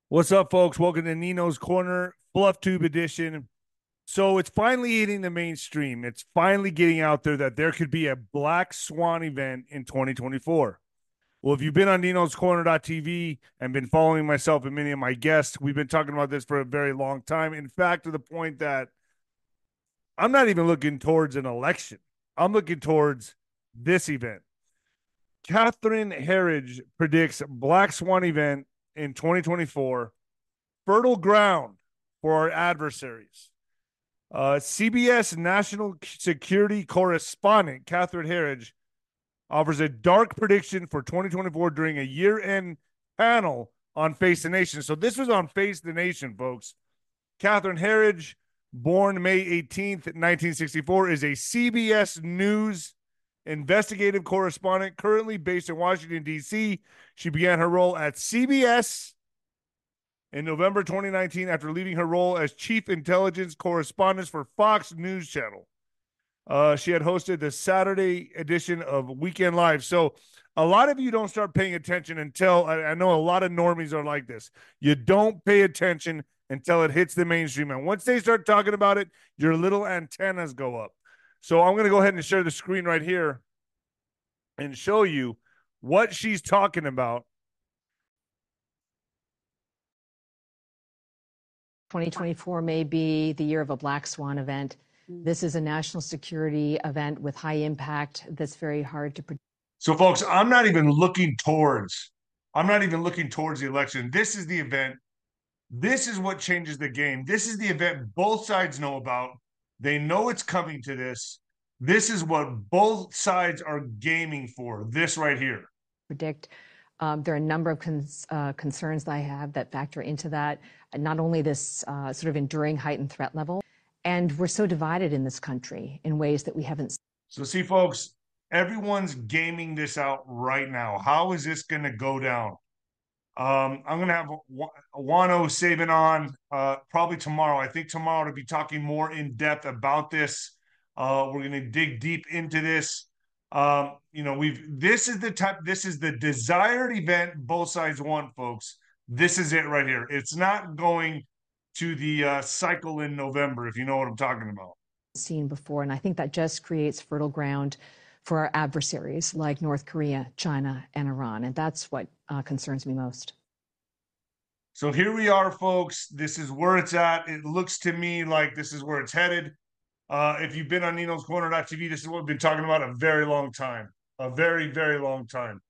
What's up, folks? Welcome to Nino's Corner, Fluff Tube Edition. So it's finally hitting the mainstream. It's finally getting out there that there could be a Black Swan event in 2024. Well, if you've been on Nino's Corner.tv and been following myself and many of my guests, we've been talking about this for a very long time. In fact, to the point that I'm not even looking towards an election. I'm looking towards this event. Catherine Herridge predicts Black Swan event in 2024, fertile ground for our adversaries. CBS national security correspondent Catherine Herridge offers a dark prediction for 2024 during a year-end panel on Face the Nation. So this was on Face the Nation, folks. Catherine Herridge, born May 18th, 1964, is a CBS News investigative correspondent currently based in Washington, D.C. She began her role at CBS in November 2019 after leaving her role as chief intelligence correspondent for Fox News Channel. She had hosted the Saturday edition of Weekend Live. So a lot of you don't start paying attention until, I know a lot of normies are like this. You don't pay attention until it hits the mainstream. And once they start talking about it, your little antennas go up. So I'm going to go ahead and share the screen right here and show you what she's talking about. 2024 may be the year of a Black Swan event. This is a national security event with high impact that's very hard to predict. So, folks, I'm not even looking towards the election. This is the event. This is what changes the game. This is the event both sides know about. They know it's coming to this. This is what both sides are gaming for. This right here. Predict. There are a number of concerns that I have that factor into that. Not only this sort of enduring heightened threat level, and we're so divided in this country in ways that we haven't. So see, folks, everyone's gaming this out right now. How is this going to go down? I'm going to have Juano Saban on probably tomorrow. I think tomorrow to be talking more in depth about this. We're going to dig deep into this. This is the desired event both sides want, folks. This is it right here. It's not going to the cycle in November, if you know what I'm talking about. Seen before, and I think that just creates fertile ground for our adversaries like North Korea, China, and Iran, and that's what concerns me most. So here we are, folks. This is where it's at. It looks to me like this is where it's headed. If you've been on Nino's Corner.tv, this is what we've been talking about a very long time. A very, very long time.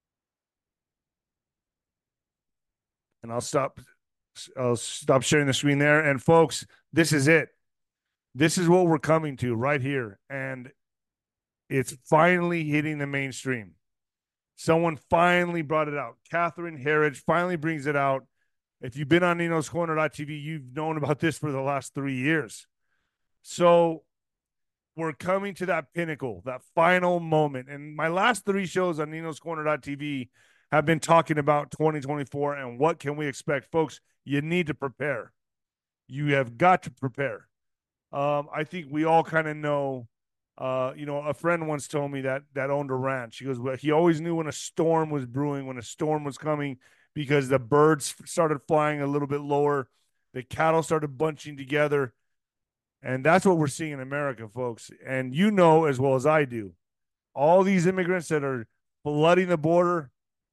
And I'll stop sharing the screen there. And folks, this is it. This is what we're coming to right here. And it's finally hitting the mainstream. Someone finally brought it out. Catherine Herridge finally brings it out. If you've been on Nino's Corner.tv, you've known about this for the last 3 years. So we're coming to that pinnacle, that final moment. And my last 3 shows on Nino's Corner.tv have been talking about 2024 and what can we expect. Folks, you need to prepare. You have got to prepare. I think we all kind of know, a friend once told me that owned a ranch. He goes, well, he always knew when a storm was brewing, when a storm was coming, because the birds started flying a little bit lower. The cattle started bunching together. And that's what we're seeing in America, folks. And you know as well as I do, all these immigrants that are flooding the border,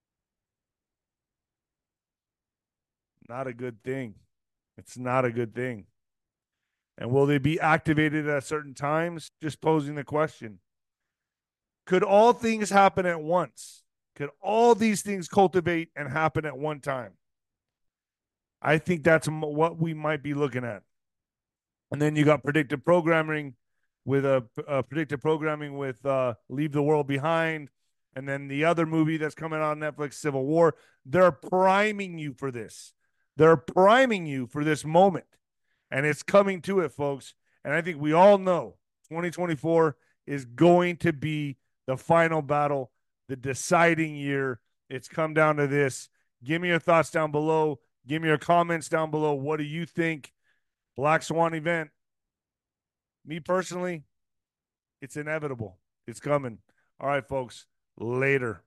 not a good thing. It's not a good thing. And will they be activated at certain times? Just posing the question. Could all things happen at once? Could all these things cultivate and happen at one time? I think that's what we might be looking at. And then you got predictive programming with Leave the World Behind. And then the other movie that's coming out on Netflix, Civil War. They're priming you for this. They're priming you for this moment. And it's coming to it, folks. And I think we all know 2024 is going to be the final battle, the deciding year. It's come down to this. Give me your thoughts down below. Give me your comments down below. What do you think? Black Swan event. Me personally, it's inevitable. It's coming. All right, folks. Later.